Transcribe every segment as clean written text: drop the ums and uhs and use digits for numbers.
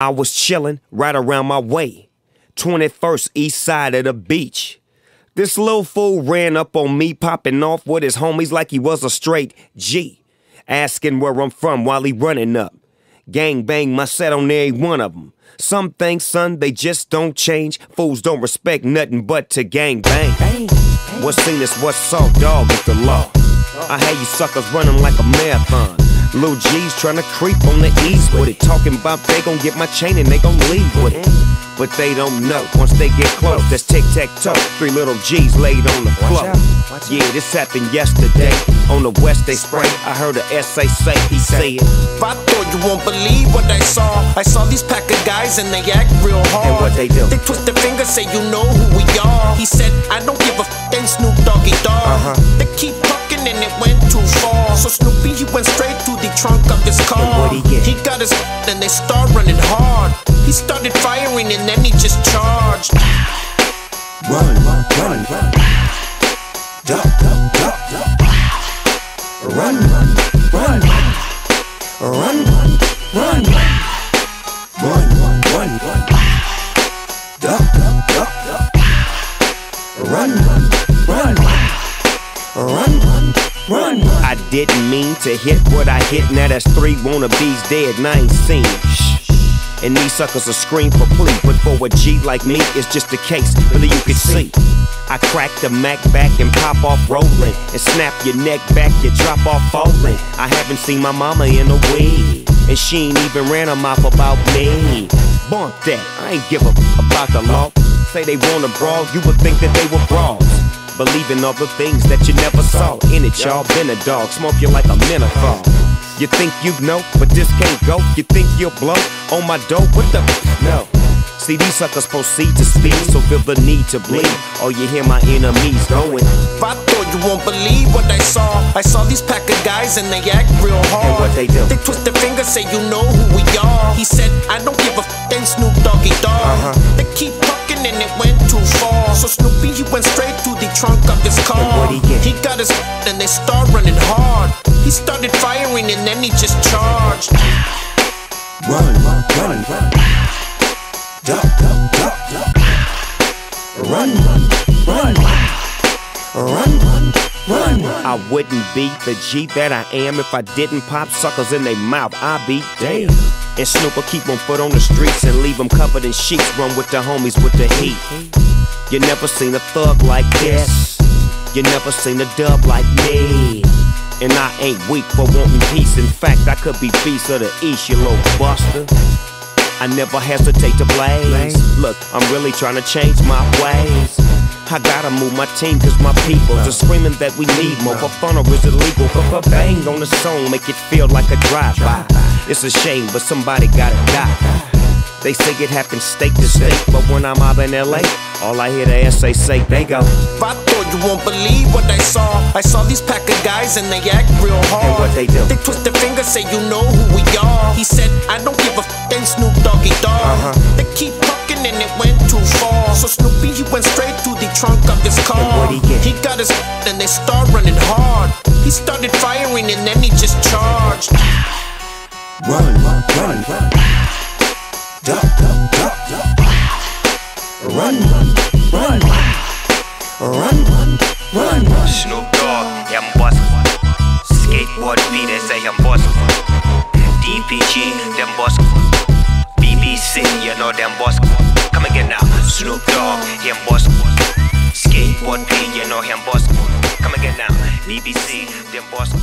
I was chillin' right around my way, 21st east side of the beach. This little fool ran up on me, popping off with his homies like he was a straight G, asking where I'm from while he running up. Gang bang my set on every one of them. Some things, son, they just don't change. Fools don't respect nothing but to gang bang. What's seen is what's saw, dog is the law. I had you suckers running like a marathon. Lil G's tryna creep on the ease with it, talking about they gon' get my chain and they gon' leave with it. But they don't know, once they get close, that's tic-tac-toe. 3 little G's laid on the floor. Yeah, this happened yesterday. On the west they spray, I heard a SA say, he said, I thought you won't believe what I saw these pack of guys and they act real hard. And what they do? They twist their fingers, say you know who we are. He said, I don't give a ain't Snoop Doggy Dogg. They keep talking and it went too far. So Snoopy, he went straight to the trunk of his car. And what'd he get? He got his and they start running hard. He started firing and then he just charged. Run, run, run, run. Duck, duck, duck, duck. Run, run, run, run. Run, run, run, run. Run, run, run, run. Duck, duck, duck, duck. Run, run, run, run. Run, run, run, run. I didn't mean to hit what I hit. Now that's 3 wannabes dead and I ain't seen. And these suckers will scream for plea, but for a G like me, it's just a case, really you can see. I crack the Mac back and pop off rolling, and snap your neck back, you drop off falling. I haven't seen my mama in a week, and she ain't even ran her mouth about me. Bump that, I ain't give a about the law. Say they wanna brawl, you would think that they were brawls. Believe in all the things that you never saw. In it, y'all been a dog, smoke you like a menthol. You think you know, but this can't go. You think you'll blow on my dope? What the? No. See, these suckers proceed to speed, so feel the need to bleed. Oh, you hear my enemies going. I thought you won't believe what I saw these pack of guys and they act real hard. And what they do? They twist their fingers, say you know who we are. He said, I don't give a ain't Snoop Doggy Dogg. They keep talking and it went too far. So Snoopy, he went straight to the trunk of his car. And what'd he get? He got his and they start running hard. He started firing and then he just charged. Run, run, run, run. Duck, duck, duck, duck. Run, run, run, run. Run, run, run, run. I wouldn't be the G that I am if I didn't pop suckers in their mouth. I'd be damn. And Snoop will keep 'em foot on the streets and leave 'em covered in sheets. Run with the homies with the heat. You never seen a thug like this. You never seen a dub like me. And I ain't weak for wanting peace. In fact, I could be beast of the east, you little buster. I never hesitate to blaze. Look, I'm really trying to change my ways. I gotta move my team cause my people are screaming that we need more. For fun or is illegal? But bang on the song, make it feel like a drive-by. It's a shame, but somebody gotta die. They say it happens state to state, but when I'm out in LA, all I hear the SA say, they go. I thought you won't believe what I saw these pack of guys and they act real hard. And what they do? They twist their fingers, say you know who we are. He said, I don't give a ain't Snoop Doggy Dogg. They keep talking and it went too far. So Snoopy, he went straight to the trunk of his car. And what'd he get? He got his and they start running hard. He started firing and then he just charged. Run, run, run, run. Duck, duck, duck, duck. Run, run, run, run. Run, run, run, run. Snoop Dogg, I'm bustin'. Skateboard beat, they say I'm bustin'. DPG, them bustin'. BBC, you know them bustin'. Come again now. Snoop Dogg, him bustin'. Skateboard beat, you know him bustin'. Come again now. BBC, them bustin'.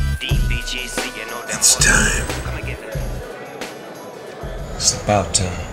DPG, you know them bustin'. It's time. Come again now. It's about time.